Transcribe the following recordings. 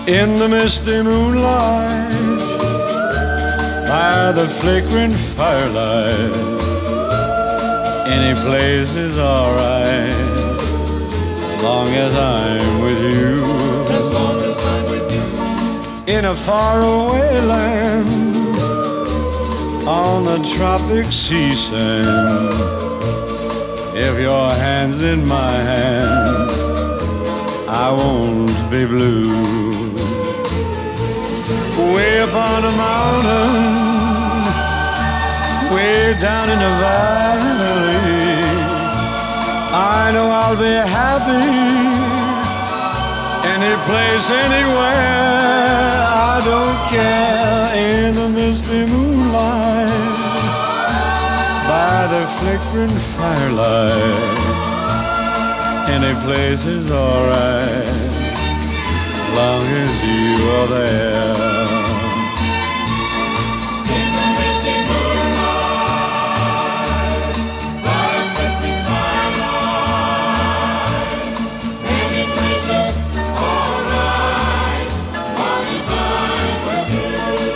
In the misty moonlight, by the flickering firelight, any place is alright, long as I'm with you. As long as I'm with you. In a faraway land, on the tropic sea sand, if your hand's in my hand, I won't be blue. Way up on a mountain, way down in the valley, I know I'll be happy. Any place, anywhere, I don't care. In the misty moonlight, by the flickering firelight, any place is alright, long as you are there. In the misty moonlight, by the flickering firelight, any place is alright, long as I'm with you.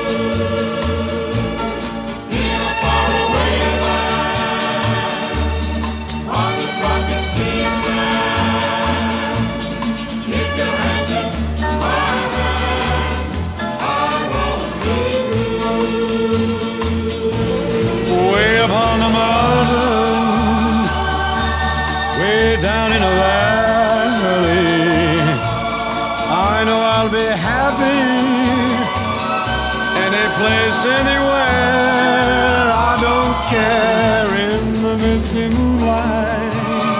In a faraway land, on the tropic sea sand, if your hands in my hand, I won't be blue. Way up on the mountain, way down in the valley, I know I'll be happy. Any place, anywhere, I don't care. In the misty moonlight,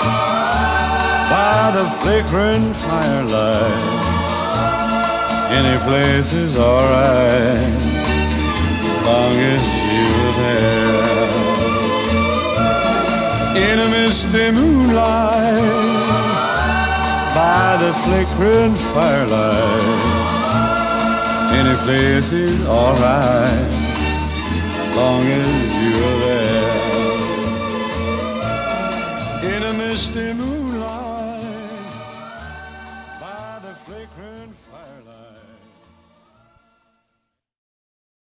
by the flickering firelight, any place is alright, long as you're there. In a misty moonlight, by the flickering firelight, any place is alright, long as you're there. In a misty moonlight,